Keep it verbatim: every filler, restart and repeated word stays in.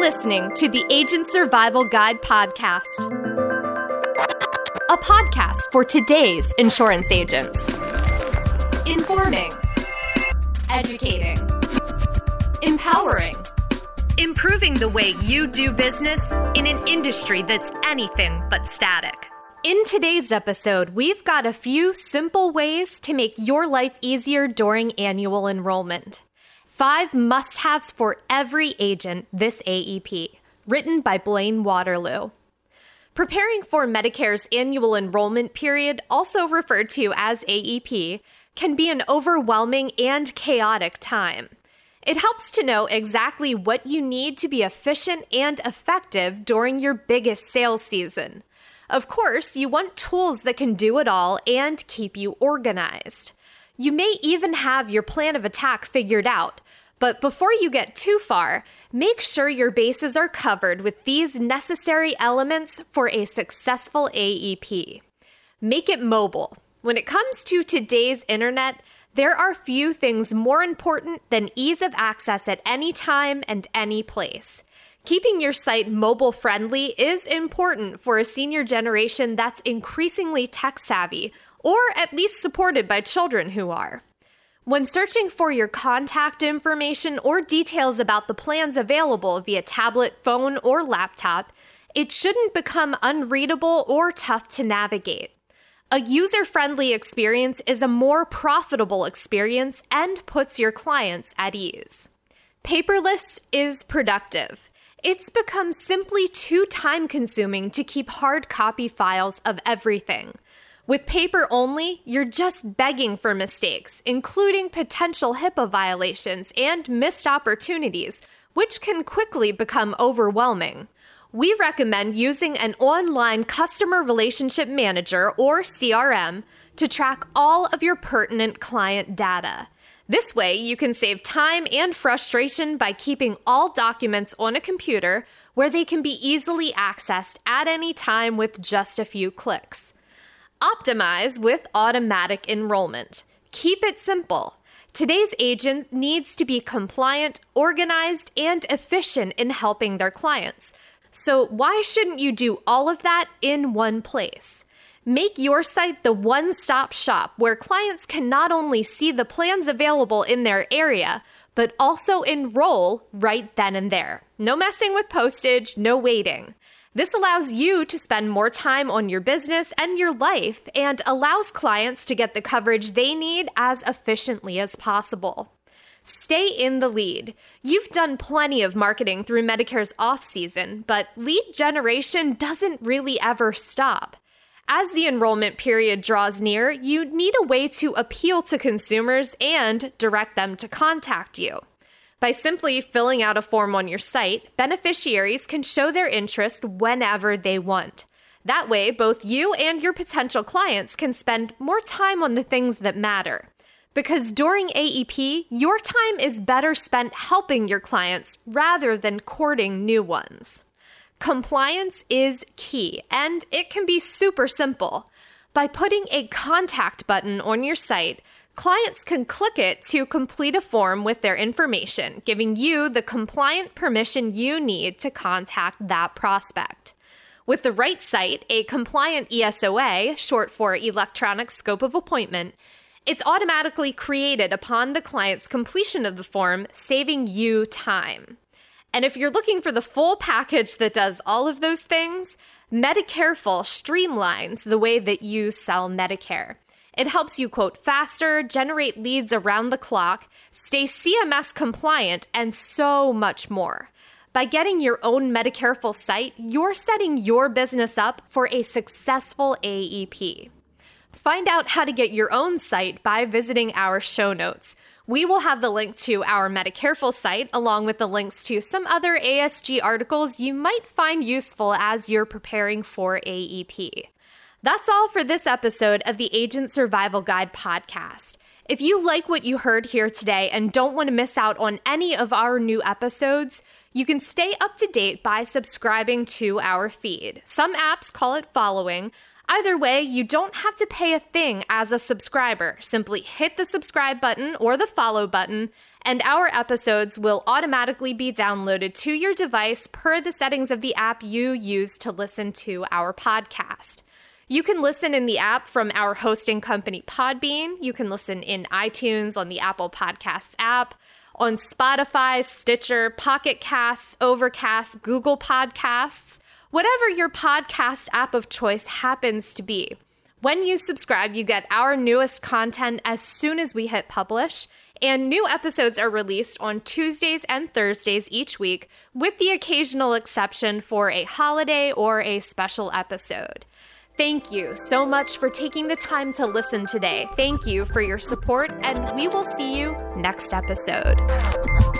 listening to the Agent Survival Guide podcast, a podcast for today's insurance agents. Informing, educating, empowering, improving the way you do business in an industry that's anything but static. In today's episode, we've got a few simple ways to make your life easier during annual enrollment. Five must-haves for every agent this A E P, written by Blaine Waterloo. Preparing for Medicare's annual enrollment period, also referred to as A E P, can be an overwhelming and chaotic time. It helps to know exactly what you need to be efficient and effective during your biggest sales season. Of course, you want tools that can do it all and keep you organized. You may even have your plan of attack figured out, but before you get too far, make sure your bases are covered with these necessary elements for a successful A E P. Make it mobile. When it comes to today's internet, there are few things more important than ease of access at any time and any place. Keeping your site mobile-friendly is important for a senior generation that's increasingly tech-savvy, or at least supported by children who are. When searching for your contact information or details about the plans available via tablet, phone, or laptop, it shouldn't become unreadable or tough to navigate. A user-friendly experience is a more profitable experience and puts your clients at ease. Paperless is productive. It's become simply too time-consuming to keep hard copy files of everything. With paper only, you're just begging for mistakes, including potential HIPAA violations and missed opportunities, which can quickly become overwhelming. We recommend using an online customer relationship manager, or C R M, to track all of your pertinent client data. This way, you can save time and frustration by keeping all documents on a computer where they can be easily accessed at any time with just a few clicks. Optimize with automatic enrollment. Keep it simple. Today's agent needs to be compliant, organized, and efficient in helping their clients. So why shouldn't you do all of that in one place? Make your site the one-stop shop where clients can not only see the plans available in their area, but also enroll right then and there. No messing with postage, no waiting. This allows you to spend more time on your business and your life and allows clients to get the coverage they need as efficiently as possible. Stay in the lead. You've done plenty of marketing through Medicare's off-season, but lead generation doesn't really ever stop. As the enrollment period draws near, you need a way to appeal to consumers and direct them to contact you. By simply filling out a form on your site, beneficiaries can show their interest whenever they want. That way, both you and your potential clients can spend more time on the things that matter. Because during A E P, your time is better spent helping your clients rather than courting new ones. Compliance is key, and it can be super simple. By putting a contact button on your site, clients can click it to complete a form with their information, giving you the compliant permission you need to contact that prospect. With the right site, a compliant E S O A, short for Electronic Scope of Appointment, it's automatically created upon the client's completion of the form, saving you time. And if you're looking for the full package that does all of those things, Medicareful streamlines the way that you sell Medicare. It helps you quote faster, generate leads around the clock, stay C M S compliant, and so much more. By getting your own Medicareful site, you're setting your business up for a successful A E P. Find out how to get your own site by visiting our show notes. We will have the link to our Medicareful site along with the links to some other A S G articles you might find useful as you're preparing for A E P. That's all for this episode of the Agent Survival Guide podcast. If you like what you heard here today and don't want to miss out on any of our new episodes, you can stay up to date by subscribing to our feed. Some apps call it following. Either way, you don't have to pay a thing as a subscriber. Simply hit the subscribe button or the follow button, and our episodes will automatically be downloaded to your device per the settings of the app you use to listen to our podcast. You can listen in the app from our hosting company, Podbean. You can listen in iTunes, on the Apple Podcasts app, on Spotify, Stitcher, Pocket Casts, Overcast, Google Podcasts, whatever your podcast app of choice happens to be. When you subscribe, you get our newest content as soon as we hit publish, and new episodes are released on Tuesdays and Thursdays each week, with the occasional exception for a holiday or a special episode. Thank you so much for taking the time to listen today. Thank you for your support, and we will see you next episode.